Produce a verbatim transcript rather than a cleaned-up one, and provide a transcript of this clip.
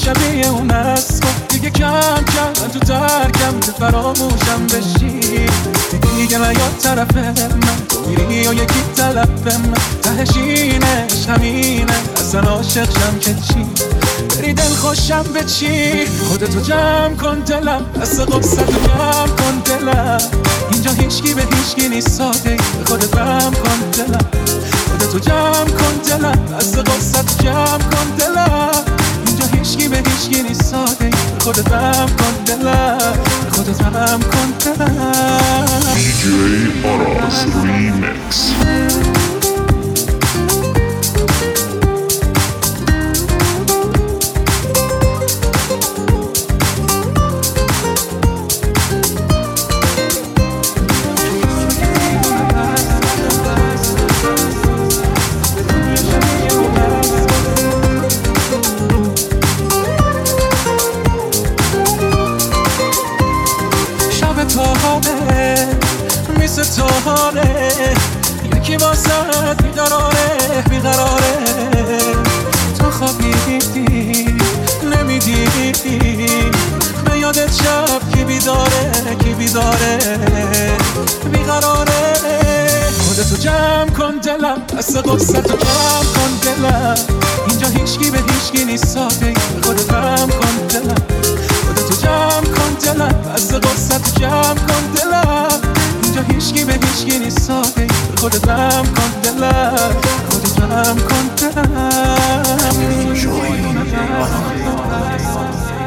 شبیه اون است. دیگه کم کم من تو ترکم که فراموشم بشی. دیگه نیاد طرف من، تو میری و یکی طرف من. تهش اینش همینه، اصلا عاشق شم که چی بری دل خوشم به چی. خودتو جمع کن دلم، دست قصد جمع کن دلم. اینجا هیچکی به هیچکی نیست ساده، به خودت رم کن دلم. خودتو جمع کن دلم، دست قصد جمع کن دلم. اینجا هیچکی به هیچکی نیست ساده، به خودت رم کن دلم. به خودت رم کن دلم. دی جی آراز ریمیکس. تاهانه میسه تاهانه، یکی واسد بیقراره بیقراره. تو خوابیدی نمیدیدی، به یادت شب کی بیداره کی بیداره بیقراره. خودتو جمع کن دلم، دست قصتو جمع کن دلم. اینجا هیچکی به هیچکی نیست ساده، به خودت رم کن دلم. خودتو جمع کن دلم، دست قصتو جمع کن دلم. اینجا هیچکی به هیچکی نیست ساده، به خودت رم کن دلم. خودت رم کن دلم.